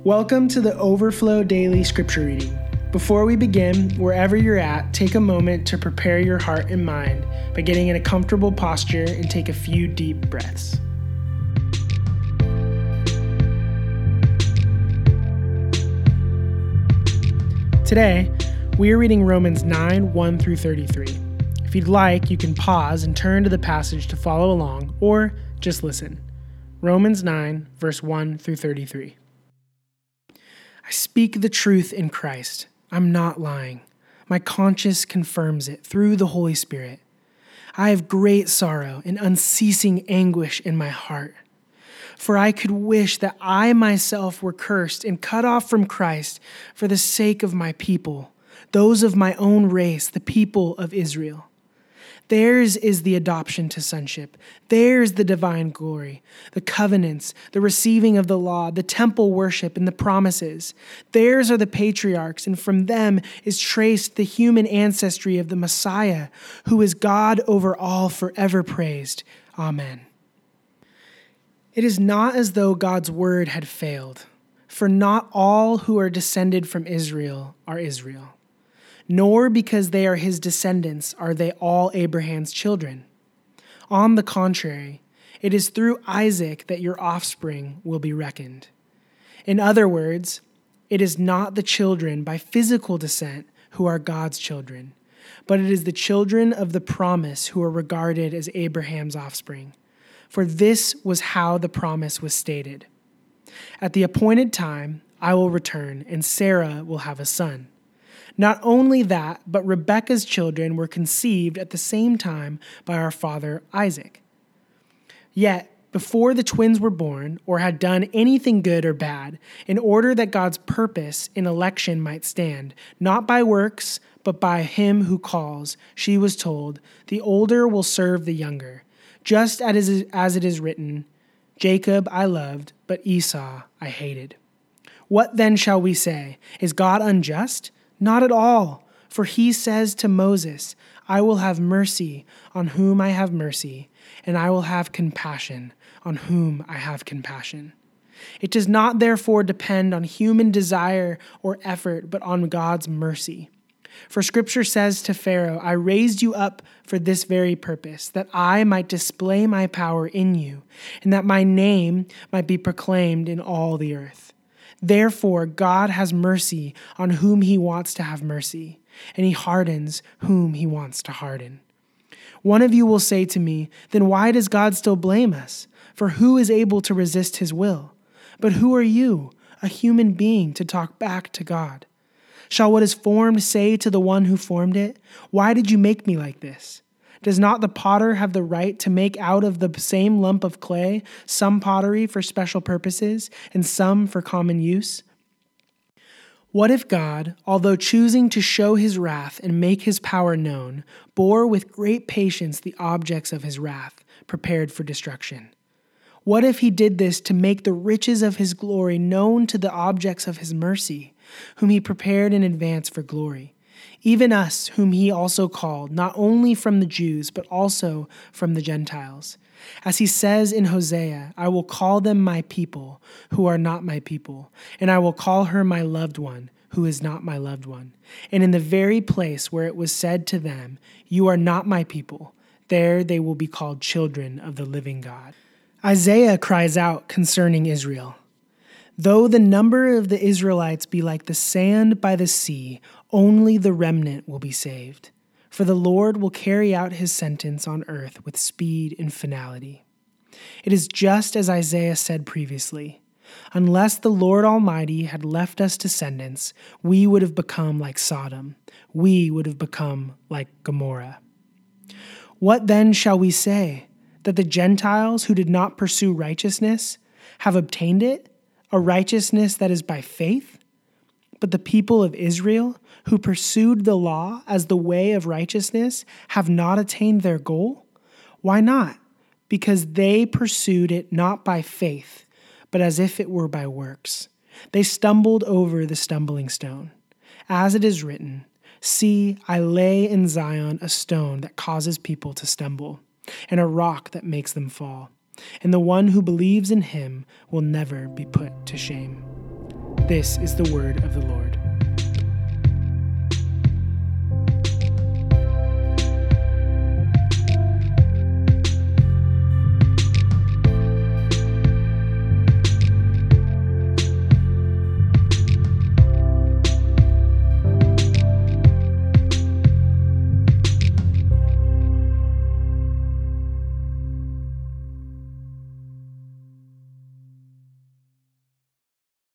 Welcome to the Overflow Daily Scripture Reading. Before we begin, wherever you're at, take a moment to prepare your heart and mind by getting in a comfortable posture and take a few deep breaths. Today, we are reading Romans 9, 1 through 33. If you'd like, you can pause and turn to the passage to follow along, or just listen. Romans 9, verse 1 through 33. I speak the truth in Christ. I'm not lying. My conscience confirms it through the Holy Spirit. I have great sorrow and unceasing anguish in my heart. For I could wish that I myself were cursed and cut off from Christ for the sake of my people, those of my own race, the people of Israel. Theirs is the adoption to sonship. Theirs the divine glory, the covenants, the receiving of the law, the temple worship, and the promises. Theirs are the patriarchs, and from them is traced the human ancestry of the Messiah, who is God over all, forever praised. Amen. It is not as though God's word had failed, for not all who are descended from Israel are Israel. Nor because they are his descendants are they all Abraham's children. On the contrary, it is through Isaac that your offspring will be reckoned. In other words, it is not the children by physical descent who are God's children, but it is the children of the promise who are regarded as Abraham's offspring. For this was how the promise was stated. At the appointed time, I will return, and Sarah will have a son. Not only that, but Rebekah's children were conceived at the same time by our father Isaac. Yet, before the twins were born or had done anything good or bad, in order that God's purpose in election might stand, not by works, but by him who calls, she was told, the older will serve the younger, just as it is written, Jacob I loved, but Esau I hated. What then shall we say? Is God unjust? Not at all, for he says to Moses, I will have mercy on whom I have mercy, and I will have compassion on whom I have compassion. It does not therefore depend on human desire or effort, but on God's mercy. For Scripture says to Pharaoh, I raised you up for this very purpose, that I might display my power in you, and that my name might be proclaimed in all the earth. Therefore, God has mercy on whom he wants to have mercy, and he hardens whom he wants to harden. One of you will say to me, then why does God still blame us? For who is able to resist his will? But who are you, a human being, to talk back to God? Shall what is formed say to the one who formed it, why did you make me like this? Does not the potter have the right to make out of the same lump of clay some pottery for special purposes and some for common use? What if God, although choosing to show his wrath and make his power known, bore with great patience the objects of his wrath, prepared for destruction? What if he did this to make the riches of his glory known to the objects of his mercy, whom he prepared in advance for glory? Even us, whom he also called, not only from the Jews, but also from the Gentiles. As he says in Hosea, I will call them my people, who are not my people, and I will call her my loved one, who is not my loved one. And in the very place where it was said to them, you are not my people, there they will be called children of the living God. Isaiah cries out concerning Israel. Though the number of the Israelites be like the sand by the sea, only the remnant will be saved. For the Lord will carry out his sentence on earth with speed and finality. It is just as Isaiah said previously. Unless the Lord Almighty had left us descendants, we would have become like Sodom. We would have become like Gomorrah. What then shall we say? That the Gentiles who did not pursue righteousness have obtained it? A righteousness that is by faith? But the people of Israel, who pursued the law as the way of righteousness, have not attained their goal? Why not? Because they pursued it not by faith, but as if it were by works. They stumbled over the stumbling stone. As it is written, see, I lay in Zion a stone that causes people to stumble, and a rock that makes them fall. And the one who believes in him will never be put to shame. This is the word of the Lord.